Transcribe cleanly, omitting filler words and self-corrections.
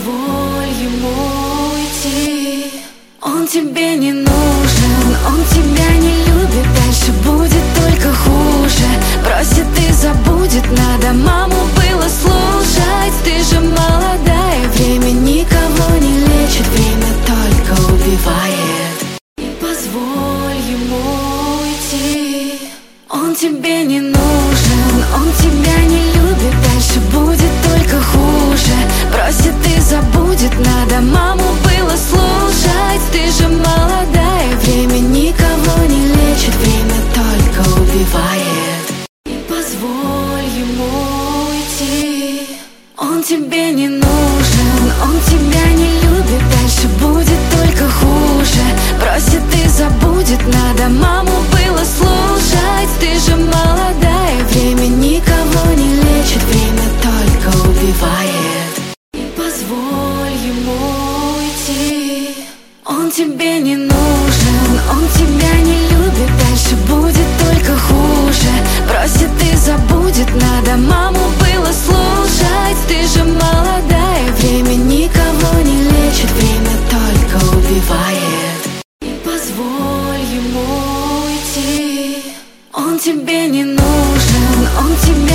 позволь ему уйти. Он тебе не нужен, он тебя не любит. Дальше будет только хуже. Бросит и забудет, надо маму было слушать. Ты же молодая, время никого не лечит. Время только убивает. Не позволь ему уйти. Он тебе не нужен, он тебя не любит. Дальше будет только хуже. Бросит и забудет, надо маму было слушать. Ты же молодая, время никого не лечит. Время только убивает. Не позволь ему уйти. Он тебе не нужен, он тебя не любит. Дальше будет только хуже. Бросит и забудет, надо маму было слушать. Ты же молодая, время никого не лечит. Время только убивает. Не позволь ему уйти. Он тебе не нужен, он тебя не любит. Дальше будет только хуже. Бросит и забудет, надо маму было слушать. Ты же молодая, время никого не лечит. Время только убивает. Не позволь ему уйти. Он тебе не нужен, он тебя